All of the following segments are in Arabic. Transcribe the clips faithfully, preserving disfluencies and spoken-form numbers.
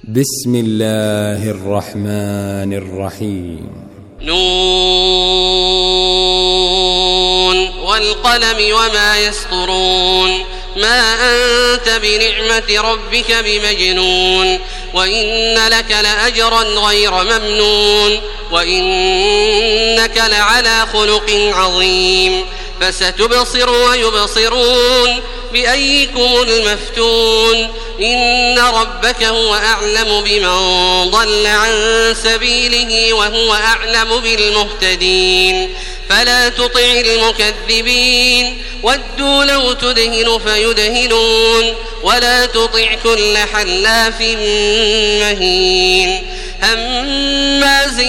بسم الله الرحمن الرحيم. نون والقلم وما يسطرون ما أنت بنعمة ربك بمجنون وإن لك لأجرا غير ممنون وإنك لعلى خلق عظيم فستبصر ويبصرون بأيكم المفتون إن ربك هو أعلم بمن ضل عن سبيله وهو أعلم بالمهتدين فلا تطع المكذبين ودوا لو تدهن فيدهنون ولا تطع كل حلاف مهين هماز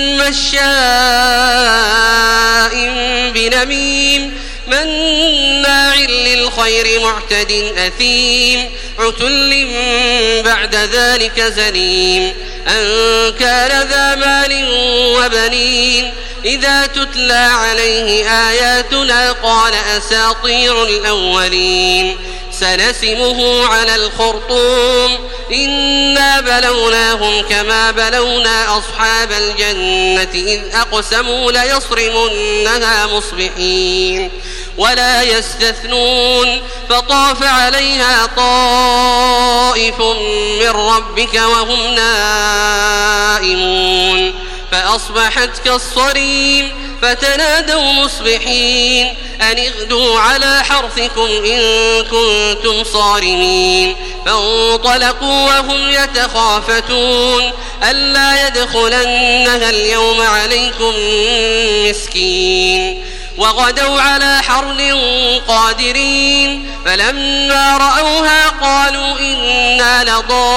مشاء بنميم مناع للخير معتد أثيم عتل بعد ذلك زنيم أن كان ذا مال وبنين إذا تتلى عليه آياتنا قال أساطير الأولين سنسمه على الخرطوم إنا بلوناهم كما بلونا أصحاب الجنة إذ أقسموا ليصرمنها مصبحين ولا يستثنون فطاف عليها طائف من ربك وهم نائمون فأصبحت كالصريم فتنادوا مصبحين أن اغدوا على حرثكم إن كنتم صارمين فانطلقوا وهم يتخافتون ألا يدخلنها اليوم عليكم مسكين وغدوا على حرد قادرين فلما رأوها قالوا إنا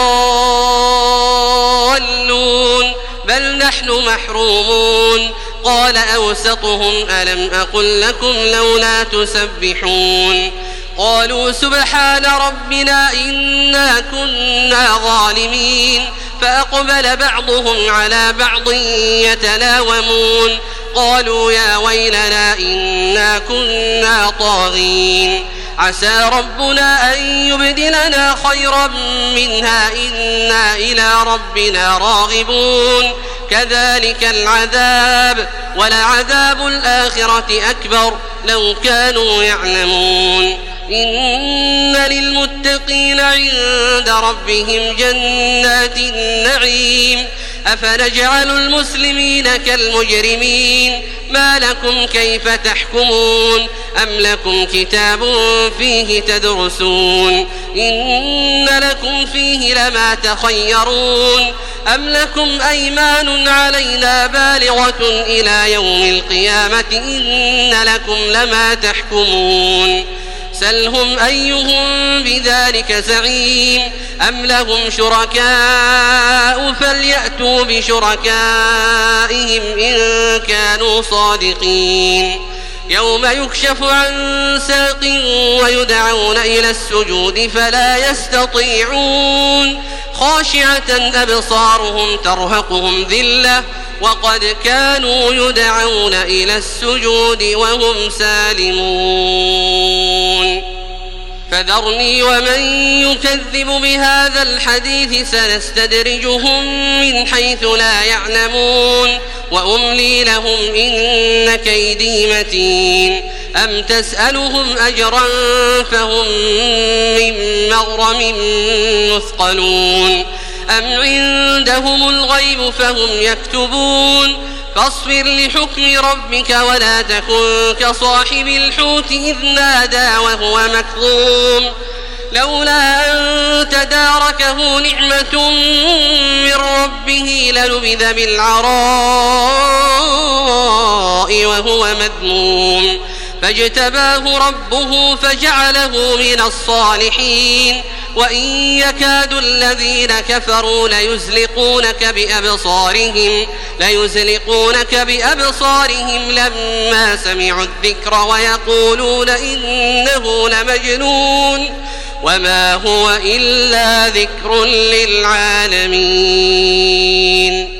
لضالون بل نحن محرومون قال أوسطهم ألم أقل لكم لولا تسبحون قالوا سبحان ربنا إنا كنا ظالمين فأقبل بعضهم على بعض يتلاومون قالوا يا ويلنا إنا كنا طاغين عسى ربنا أن يبدلنا خيرا منها إنا إلى ربنا راغبون كذلك العذاب ولعذاب الآخرة أكبر لو كانوا يعلمون إن للمتقين عند ربهم جنات النعيم أفنجعل المسلمين كالمجرمين ما لكم كيف تحكمون أم لكم كتاب فيه تدرسون إن لكم فيه لما تخيرون أم لكم أيمان علينا بالغة إلى يوم القيامة إن لكم لما تحكمون سلهم أيهم بذلك زعيم أم لهم شركاء فليأتوا بشركائهم إن كانوا صادقين يوم يكشف عن ساق ويدعون إلى السجود فلا يستطيعون خاشعة أبصارهم ترهقهم ذلة وقد كانوا يدعون إلى السجود وهم سالمون فذرني ومن يكذب بهذا الحديث سنستدرجهم من حيث لا يعلمون وأملي لهم إن كيدي متين أم تسألهم أجرا فهم من مغرم مثقلون أم عندهم الغيب فهم يكتبون فاصبر لحكم ربك ولا تكن كصاحب الحوت إذ نادى وهو مكظوم لولا أن تداركه نعمة من ربه لنبذ بالعراء وهو مذموم فاجتباه ربه فجعله من الصالحين وإن يكاد الذين كفروا ليزلقونك بأبصارهم ليزلقونك بأبصارهم لما سمعوا الذكر ويقولون إنه لمجنون وما هو إلا ذكر للعالمين.